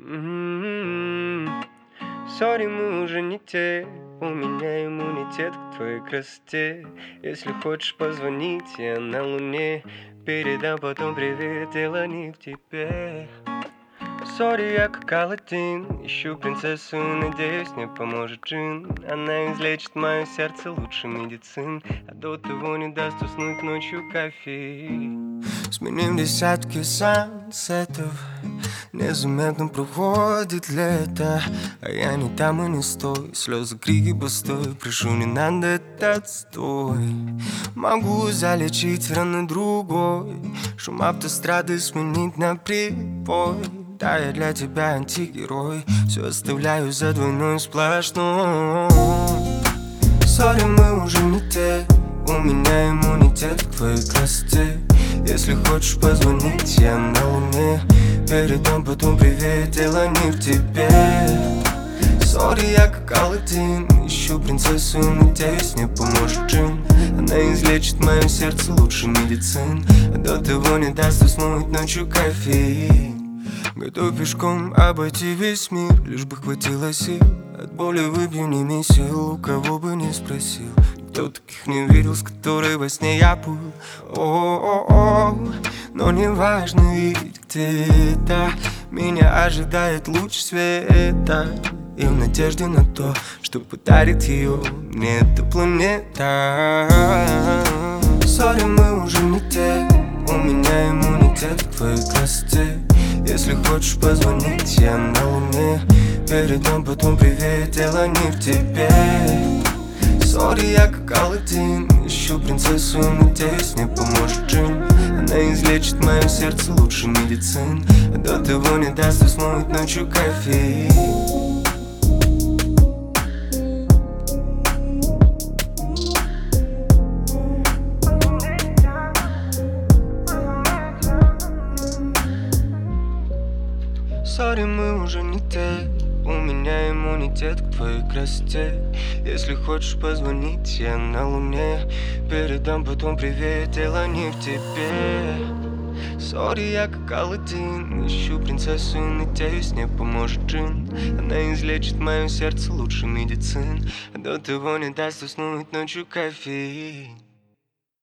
Сори, мы уже не те. У меня иммунитет к твоей красоте. Если хочешь позвонить, я на луне. Передам потом привет, дело не в тебе. Сори, я как Аладдин. Ищу принцессу, надеюсь, мне поможет джин. Она излечит мое сердце лучше медицин. А до того не даст уснуть ночью кофеин. Сменим десятки сансетов. Незаметно проходит лето, а я не там и не стой. Слезы, крики, постой. Прошу, не надо этот отстой. Могу залечить раны другой, шум автострады сменить на прибой. Да, я для тебя антигерой. Все оставляю за двойной сплошной. Сори, мы уже не те. У меня иммунитет к твоей красоте. Если хочешь позвонить, я на луне. Передам потом привет, дело не в тебе. Сори, я как Аладдин. Ищу принцессу, надеюсь, мне поможет джин. Она излечит мое сердце лучше медицин. А до того не даст уснуть ночью кофеин. Готов пешком обойти весь мир, лишь бы хватило сил. От боли выбью не месил, у кого бы не спросил. Никто таких не видел, с которой во сне я был. О-о-о, но не важно, ведь где-то меня ожидает луч света. И в надежде на то, что подарит ее мне эта планета. Сори, мы уже не те. У меня иммунитет к твоей красоте. Если хочешь позвонить, я на луне. Передам потом привет, дело не в тебе. Сори, я как Аладдин. Ищу принцессу, надеюсь, мне поможет джин. Она излечит мое сердце лучше медицин. А до того не даст уснуть ночью кофеин. Сори, мы уже не те. У меня иммунитет к твоей красоте. Если хочешь позвонить, я на луне. Передам потом привет, дело не в тебе. Сори, я как Аладдин. Ищу принцессу, надеюсь, мне поможет джин. Она излечит мое сердце лучше медицин. А до того не даст уснуть ночью кофеин.